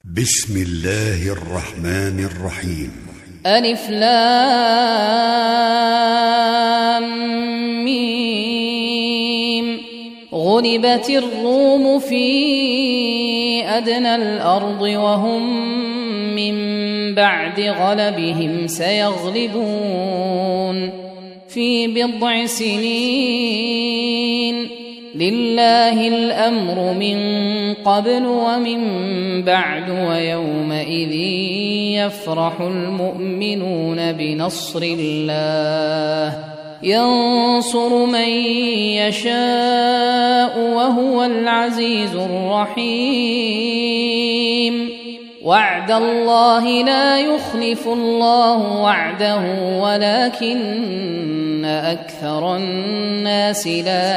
بسم الله الرحمن الرحيم. ألف لام ميم. غلبت الروم في أدنى الأرض وهم من بعد غلبهم سيغلبون في بضع سنين. لله الأمر من قبل ومن بعد ويومئذ يفرح المؤمنون بنصر الله ينصر من يشاء وهو العزيز الرحيم. وعد الله لا يخلف الله وعده ولكن أكثر الناس لا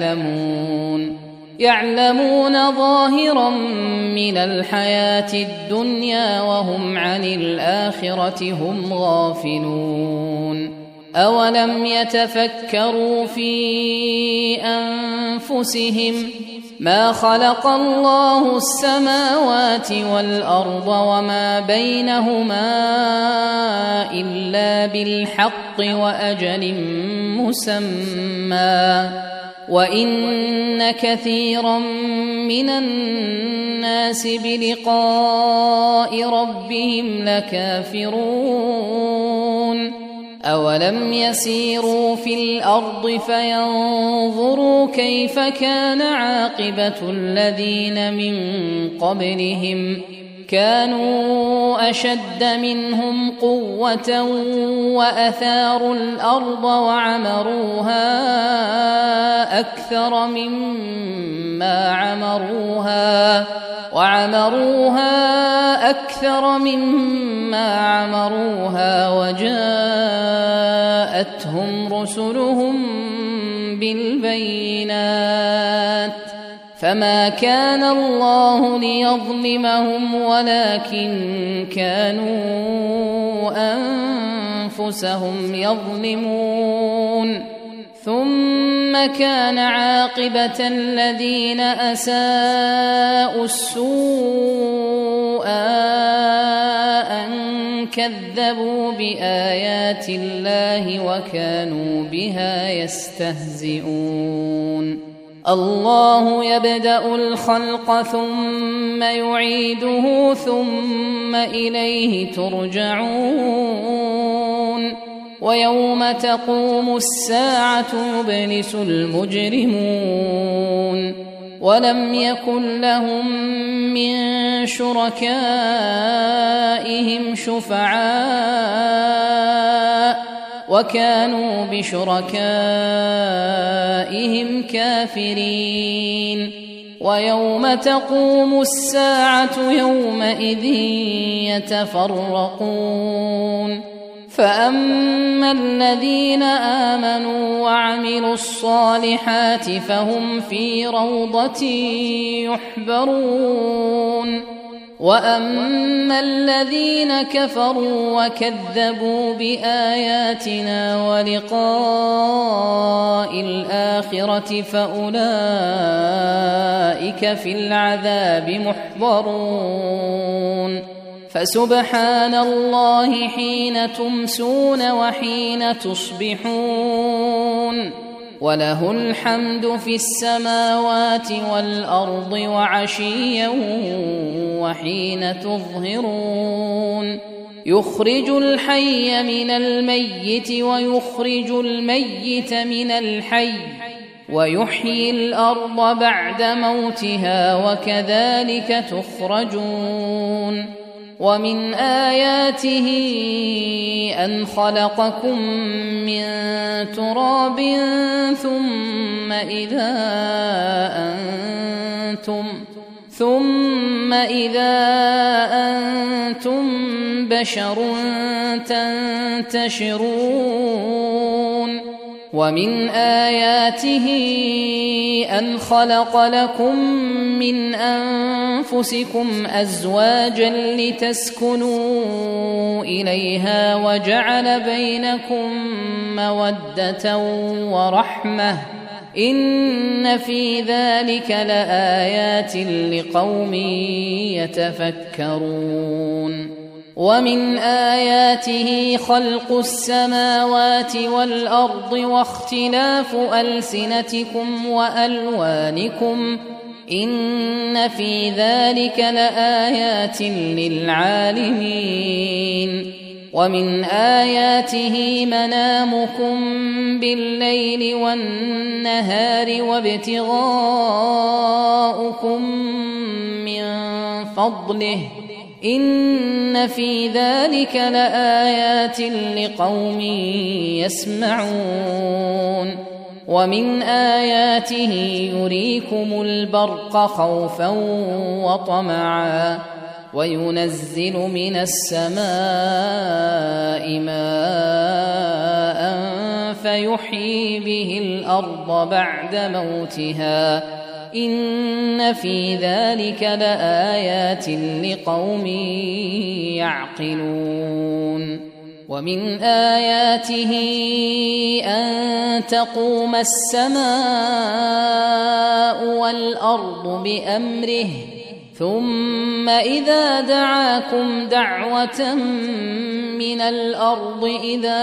يعلمون ظاهرا من الحياة الدنيا وهم عن الآخرة هم غافلون. أولم يتفكروا في أنفسهم ما خلق الله السماوات والأرض وما بينهما إلا بالحق وأجل مسمى وإن كثيرا من الناس بلقاء ربهم لكافرون. أولم يسيروا في الأرض فينظروا كيف كان عاقبة الذين من قبلهم كانوا أشد منهم قوة وأثاروا الأرض وعمروها أكثر مما عمروها وجاءتهم رسلهم بالبينات فما كان الله ليظلمهم ولكن كانوا أنفسهم يظلمون. ثم كان عاقبة الذين أساءوا السوء أن كذبوا بآيات الله وكانوا بها يستهزئون. الله يبدأ الخلق ثم يعيده ثم إليه ترجعون. ويوم تقوم الساعة يبلس المجرمون ولم يكن لهم من شركائهم شفعاء وكانوا بشركائهم كافرين. ويوم تقوم الساعة يومئذ يتفرقون. فأما الذين آمنوا وعملوا الصالحات فهم في روضة يحبرون. وأما الذين كفروا وكذبوا بآياتنا ولقاء الآخرة فأولئك في العذاب محضرون. فسبحان الله حين تمسون وحين تصبحون وله الحمد في السماوات والأرض وعشيا وحين تظهرون. يخرج الحي من الميت ويخرج الميت من الحي ويحيي الأرض بعد موتها وكذلك تخرجون. ومن آياته أن خلقكم من تراب ثم إذا أنتم بشر تنتشرون. ومن آياته أن خلق لكم من أنفسكم أزواجا لتسكنوا إليها وجعل بينكم مودة ورحمة إن في ذلك لآيات لقوم يتفكرون ومن آياته خلق السماوات والأرض واختلاف ألسنتكم وألوانكم إن في ذلك لآيات للعالمين ومن آياته منامكم بالليل والنهار وابتغاؤكم من فضله إن في ذلك لآيات لقوم يسمعون ومن آياته يريكم البرق خوفا وطمعا وينزل من السماء ماء فيحيي به الأرض بعد موتها إن في ذلك لآيات لقوم يعقلون ومن آياته أن تقوم السماء والأرض بأمره ثم إذا دعاكم دعوة من الأرض إذا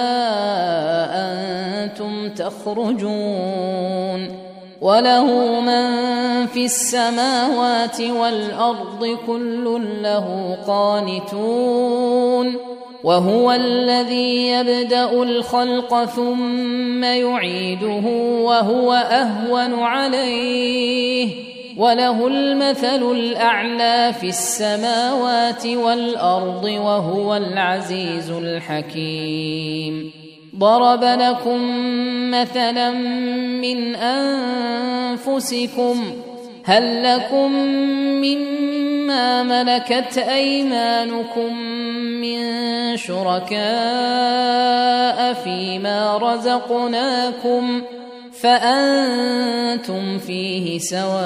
أنتم تخرجون وله من في السماوات والأرض كل له قانتون وهو الذي يبدأ الخلق ثم يعيده وهو أهون عليه وله المثل الأعلى في السماوات والأرض وهو العزيز الحكيم ضرب لكم مثلا من أنفسكم هل لكم مما ملكت أيمانكم من شركاء فيما رزقناكم فأنتم فيه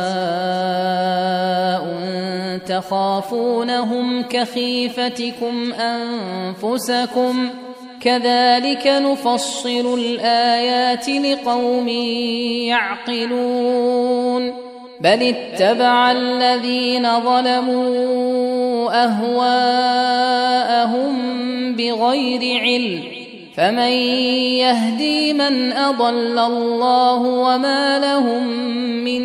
سواء تخافونهم كخيفتكم أنفسكم كذلك نفصل الآيات لقوم يعقلون بل اتبع الذين ظلموا أهواءهم بغير علم فمن يهدي من أضل الله وما لهم من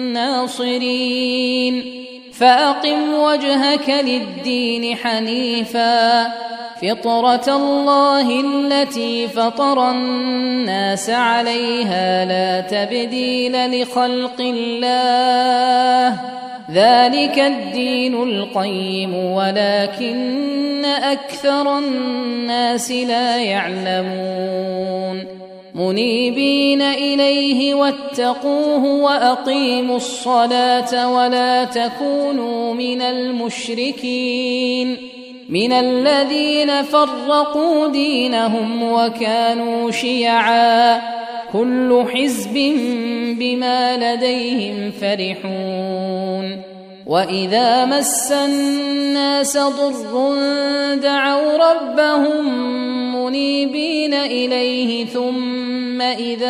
ناصرين فأقم وجهك للدين حنيفا فطرة الله التي فطر الناس عليها لا تبديل لخلق الله ذلك الدين القيم ولكن أكثر الناس لا يعلمون منيبين إليه واتقوه وأقيموا الصلاة ولا تكونوا من المشركين من الذين فرقوا دينهم وكانوا شيعا كل حزب بما لديهم فرحون وإذا مس الناس ضر دعوا ربهم منيبين إليه ثم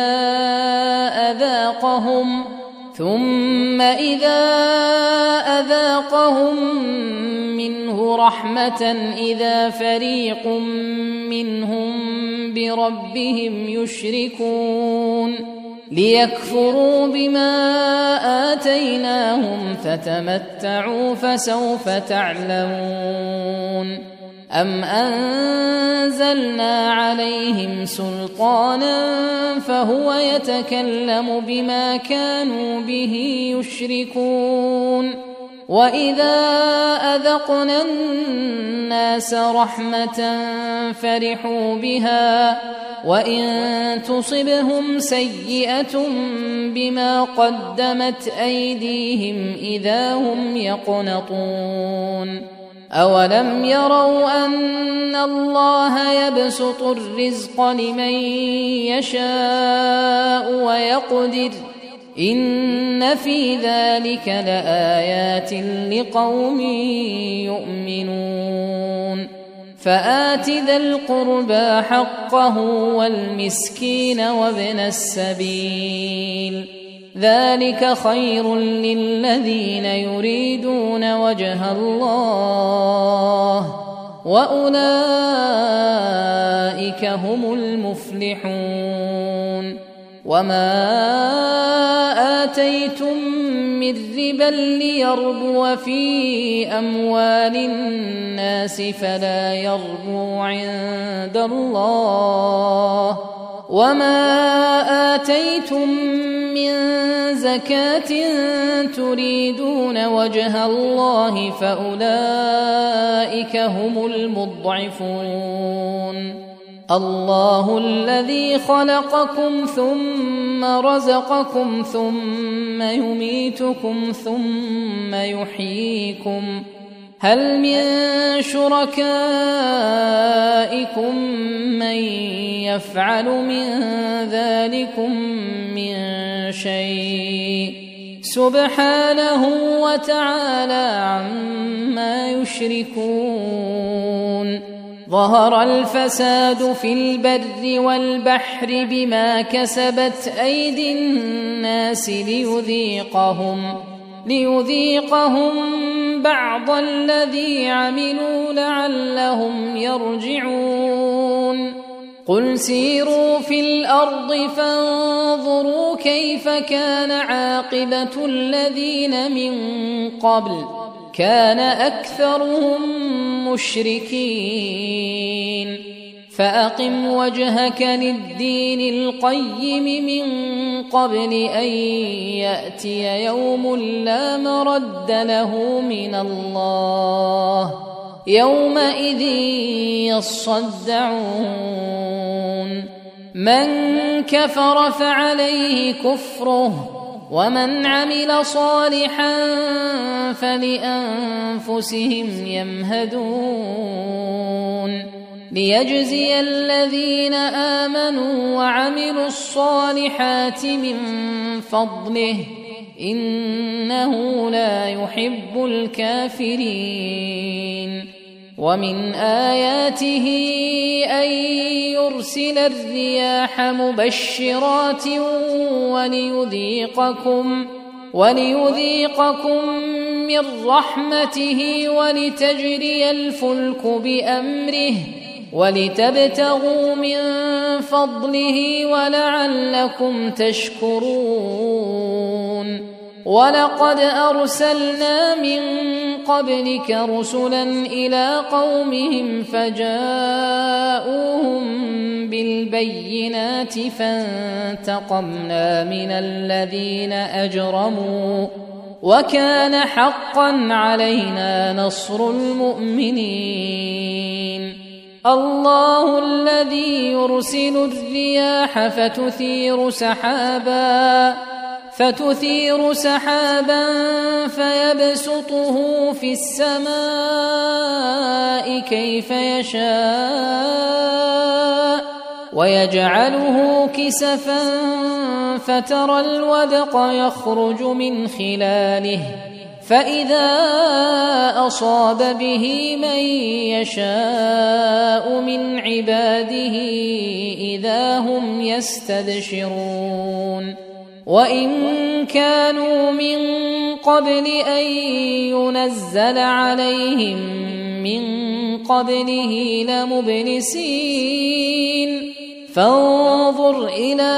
إذا أذاقهم منه رحمة إذا فريق منهم بربهم يشركون ليكفروا بما آتيناهم فتمتعوا فسوف تعلمون أم أنزلنا عليهم سلطانا فهو يتكلم بما كانوا به يشركون وإذا أذقنا الناس رحمة فرحوا بها وإن تصبهم سيئة بما قدمت أيديهم إذا هم يقنطون أولم يروا أن الله يبسط الرزق لمن يشاء ويقدر إن في ذلك لآيات لقوم يؤمنون فآت ذا القربى حقه والمسكين وابن السبيل ذلك خير للذين يريدون وجه الله وأولئك هم المفلحون وما آتيتم من ربا ليربو في أموال الناس فلا يربو عند الله وما آتيتم من زكاة تريدون وجه الله فأولئك هم المضعفون الله الذي خلقكم ثم رزقكم ثم يميتكم ثم يحييكم هل من شركائكم من يفعل من ذلكم من شيء سبحانه وتعالى عما يشركون ظهر الفساد في البر والبحر بما كسبت أيدي الناس ليذيقهم بعض الذي عملوا لعلهم يرجعون قل سيروا في الأرض فانظروا كيف كان عاقبة الذين من قبل كان أكثرهم مشركين فأقم وجهك للدين القيم من قبل أن يأتي يوم لا مرد له من الله يومئذ يصدعون من كفر فعليه كفره ومن عمل صالحا فلأنفسهم يمهدون ليجزي الذين آمنوا وعملوا الصالحات من فضله إنه لا يحب الكافرين ومن آياته أن يرسل الرياح مبشرات وليذيقكم من رحمته ولتجري الفلك بأمره ولتبتغوا من فضله ولعلكم تشكرون ولقد أرسلنا من قبلك رسلا إلى قومهم فجاءوهم بالبينات فانتقمنا من الذين أجرموا وكان حقا علينا نصر المؤمنين الله الذي يرسل الرياح فتثير سحابا فيبسطه في السماء كيف يشاء ويجعله كسفا فترى الودق يخرج من خلاله فإذا أصاب به من يشاء من عباده إذا هم يستبشرون وإن كانوا من قبل أن ينزل عليهم من قبله لمبلسين فانظر إلى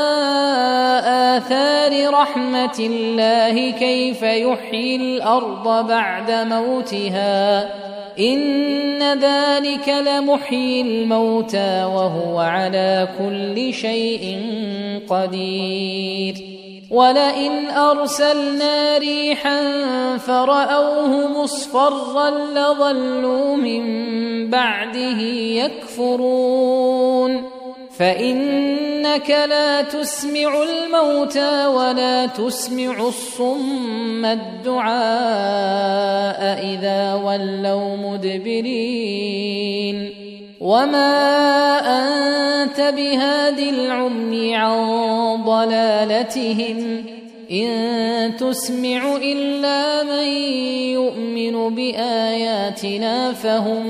آثار رحمة الله كيف يحيي الأرض بعد موتها إن ذلك لمحيي الموتى وهو على كل شيء قدير ولئن أرسلنا ريحا فرأوه مصفرا لظلوا من بعده يكفرون فإنك لا تسمع الموتى ولا تسمع الصم الدعاء إذا ولوا مدبرين وما أنت بهاد العمي عن ضلالتهم إن تسمع إلا من يؤمن بآياتنا فهم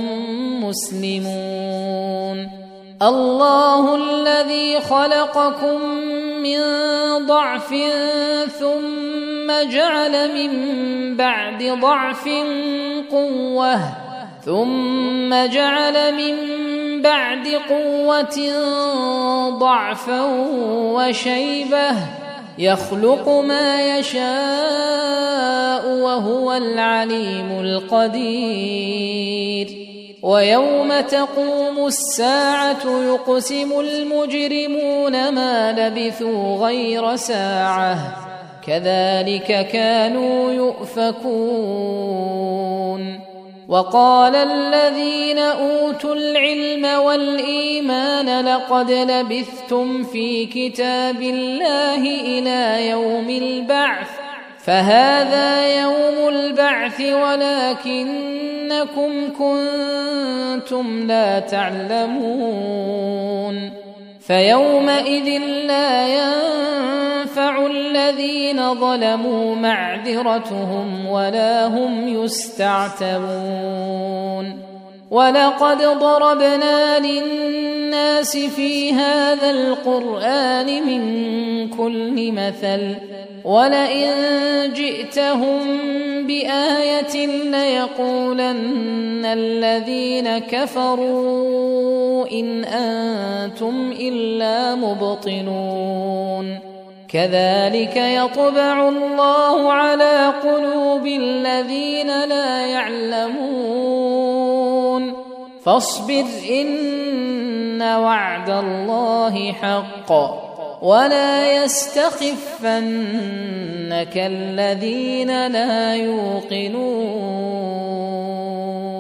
مسلمون الله الذي خلقكم من ضعف ثم جعل من بعد ضعف قوة ثم جعل من بعد قوة ضعفا وشيبة يخلق ما يشاء وهو العليم القدير ويوم تقوم الساعة يقسم المجرمون ما لبثوا غير ساعة كذلك كانوا يؤفكون وقال الذين أوتوا العلم والإيمان لقد لبثتم في كتاب الله إلى يوم البعث فهذا يوم البعث ولكنكم كنتم لا تعلمون فيومئذ لا ينفع الذين ظلموا معذرتهم ولا هم يستعتبون ولقد ضربنا للناس في هذا القرآن من كل مثل ولئن جئتهم بآية ليقولن الذين كفروا إن أنتم إلا مبطلون كذلك يطبع الله على قلوب الذين لا يعلمون فاصبر إن وعد الله حق ولا يستخفنك 'يَنبَغِي الذين لا يُؤْمِنُونَ بِالْآخِرَةِ أَن يُتْرَكُوا وَهُمْ يَفْتَنُونَ كَذَلِكَ يَطْبَعُ اللَّهُ عَلَى قُلُوبِ الَّذِينَ لَا يَعْلَمُونَ فَاصْبِرْ إِنَّ وَعْدَ اللَّهِ حَقٌّ وَلَا يَسْتَخِفَّنَّكَ الَّذِينَ لَا يُوقِنُونَ